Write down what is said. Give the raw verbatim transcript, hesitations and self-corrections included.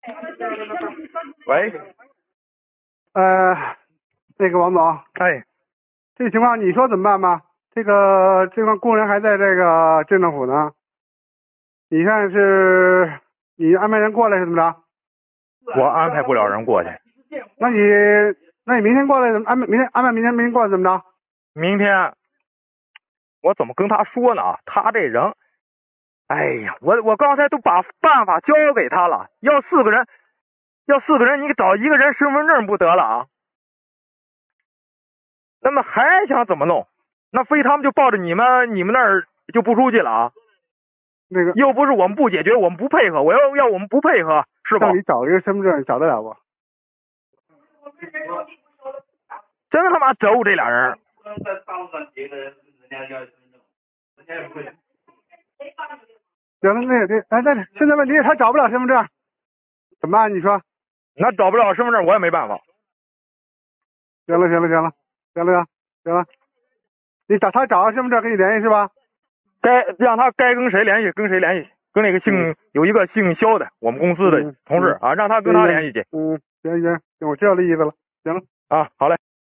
喂， 呃，那个王总， 哎， 这情况你说怎么办吧？这个这帮工人还在这个镇政府呢，你看是你安排人过来是怎么着？ 我安排不了人过去。 那你那你明天过来怎么安排？明天安排明天明天过来怎么着？ 明天我怎么跟他说呢？他这人，哎呀，我我刚才都把办法交给他了，要四个人，要四个人，你找一个人身份证不得了啊？那么还想怎么弄？那非他们就抱着你们你们那儿就不出去了啊？ 那个又不是我们不解决，我们不配合，我要要我们不配合，是吧？ 让你找一个身份证，找得了不？ 真他妈轴这俩人。 行了，那这哎，那现在问题是他找不了身份证，怎么办？你说？ 那找不了身份证，我也没办法。 行了，行了，行了，行了，行了，你找他找到身份证跟你联系是吧？ 该让他该跟谁联系跟谁联系，跟那个姓、嗯、有一个姓肖的，我们公司的同事、嗯、啊，让他跟他联系去。 嗯，行行行，我知道这意思了。行了啊，好嘞。